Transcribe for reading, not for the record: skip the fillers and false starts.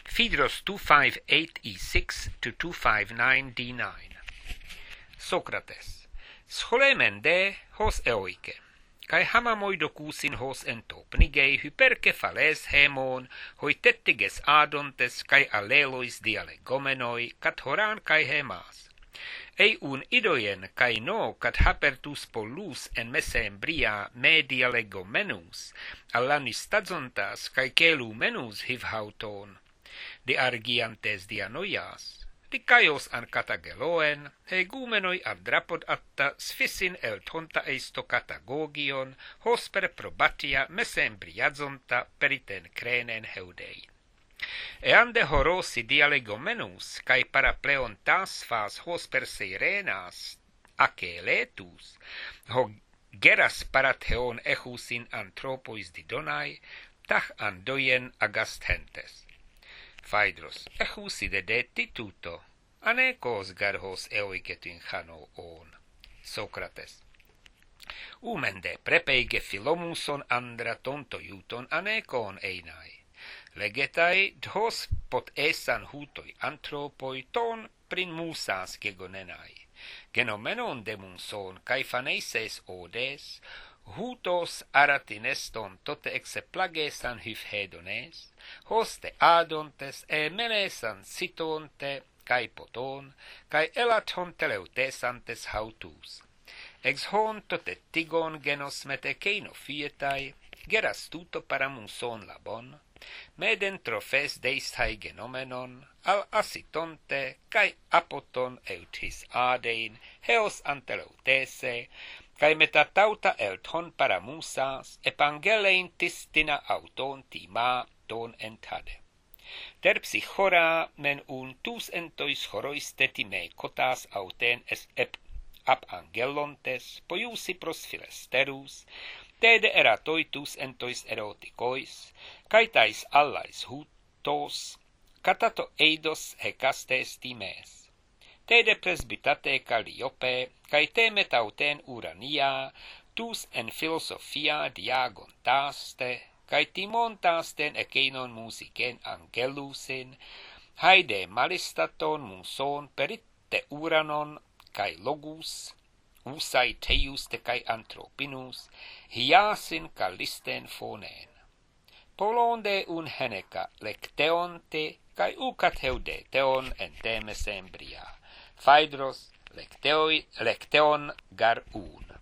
Phaedrus 258e6 to 259d9. Socrates. Scholemen de hos eoike. Kai hamamoidokousin hos entopnigei hyperkephales hemon, hoi tettiges adontes kai allelois dialegomenoi, kat horan kai hemas. Ei un idoien kai no kat hapertus pollus en mesembria me dialegomenus, allanis stazontas kai kelumenus hivhauton, de argiantes dianoias, de kaios an katageloen, hegumenoi adrapod atta sphisin el tonta eisto katagogion, hos per probatia mesembriazonta periten crenen heudein. Eande horosi dialegomenus, cae parapleontas fas hos per seirenas aceletus, ho geras paratheon echusin anthropois didonai, tach andoien agastentes. Phaedrus, echuside de tituto, anekos garhos eoiketin chano on. Socrates. Umende prepeige philomuson andra tontoiuton anekon einai. Legetai dhos pot esan hutoi anthropoi ton prin musas gegonenai. Genomenon demunson kai phaneises odes, hutos aratineston tote exeplagesan hyphedones, hoste adontes e melesan citonte kai poton, kai elaton teleutesantes hautus. Ex hon tote tigon genos metekeino fietai, geras tuto paramunson labon, meden trophes deistai genomenon, al asitonte, kai apoton eutis adein, heos anteleutese, kai metatauta elton paramusas, epangelein tistina auton tima ton entade. Terpsi chora men un tus entois choroiste time cotas auten es ap angelontes, poiusi pros philesterus, tede eratoitus entois eroticois, caitais allais hutos, catato eidos hecastes times. Tede presbytate Calliope, cae te metauten urania, tus en philosophia diagontaste, cae timontasten eceinon musicen angelusin, haide malistaton muson peritte uranon, cae logus, usai teiuste cae anthropinus, hiasin callisten phonen. Polonde un heneca lecteonte, cae ucat heudeteon ente mesembria. Phaedros lecteon gar un.